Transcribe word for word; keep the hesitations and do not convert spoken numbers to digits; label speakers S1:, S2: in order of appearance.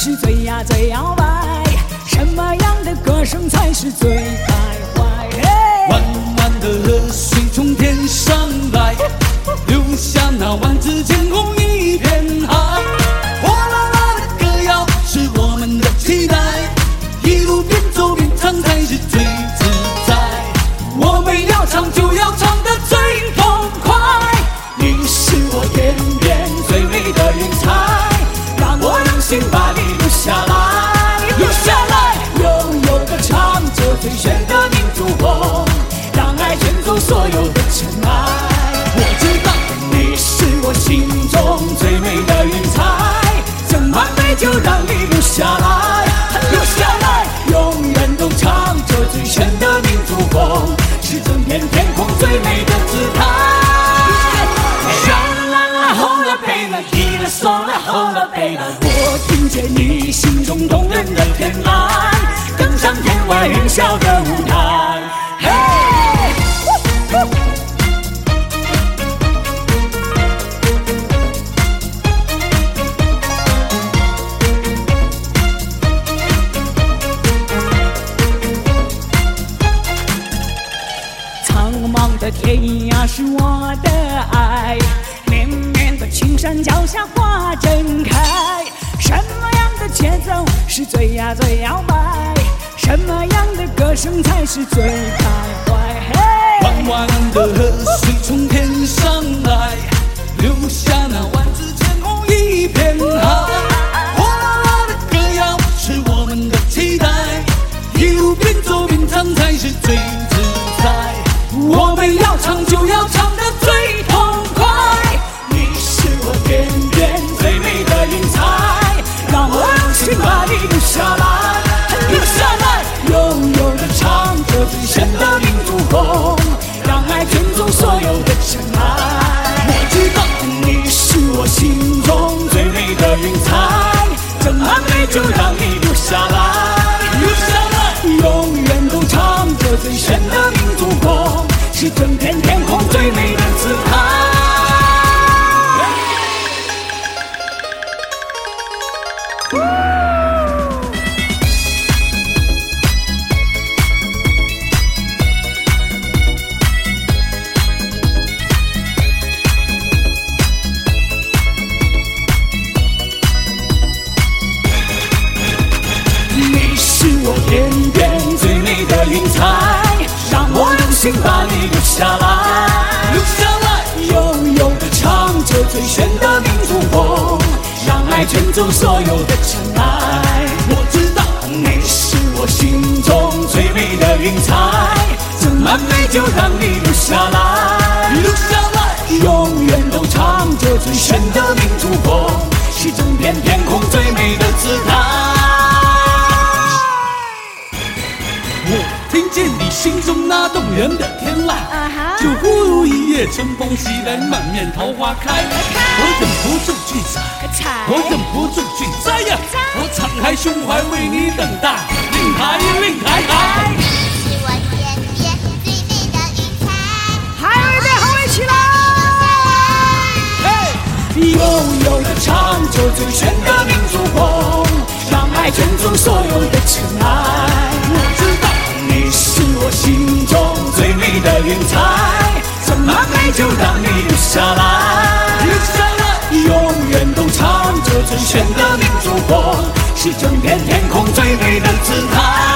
S1: 是最呀最摇摆？什么样的歌声才是最开怀？
S2: 弯弯的河水从天上来，留下那万紫千红一片海。哗啦啦的歌谣是我们的期待，一路边走边唱才是最自在。我们要唱就要唱得最痛快，你是我天边最美的云彩，让我用心把你留下来，留下来，悠悠地唱着最炫的民族风，让爱卷走所有的尘埃。我知道你是我心中最美的云彩，怎么美就让你留下来，留下来，永远都唱着最炫的民族风，是整片天空最美的姿态。我听见你心中动人的天籁，登上天外云霄的舞台。嘿，苍茫的天涯是我的爱，绵绵的青山脚下花正开。什么样的节奏是最呀最摇摆？什么样的歌声才是最开怀？弯弯的河水从天上来，留下那万紫千红一片海。哗啦啦的歌谣是我们的期待，一路边走边唱才是最自在。我们要唱就要唱得最痛快，你是我天边最美的云彩，让我用心把你留下来，留下来，悠悠地唱着最炫的民族风，让爱卷走所有的尘埃。我知道你是我心中最美的云彩，怎么美就让你留下来，留下来，永远都唱着最炫的民族风，是整片天空最美的姿态。你是我天边最美的云彩，让我用心把你留下来，留下来，悠悠地唱着最炫的民族风，让爱卷走所有的尘埃。我知道你是我心中最美的云彩，怎么美就让你留下来，留下来，永远都唱着最炫的民族风，是整片天空最美的姿态。我听见你心中那动人的天籁， uh-huh. 就忽如一夜春风袭来，满面桃花开。我忍不住去采，我忍不住去摘呀，我敞开胸怀为你等待。令台令台台，
S3: 是我天边最美的云彩，
S1: 还有一遍后卫起来，
S2: 嘿，悠悠地唱着最炫的民族风，让爱卷走所有的尘埃。我知道你是我心中最美的云彩，怎么美就让你留下来，留下来，永远都唱着最炫的民族风，是整片天空最美的姿态。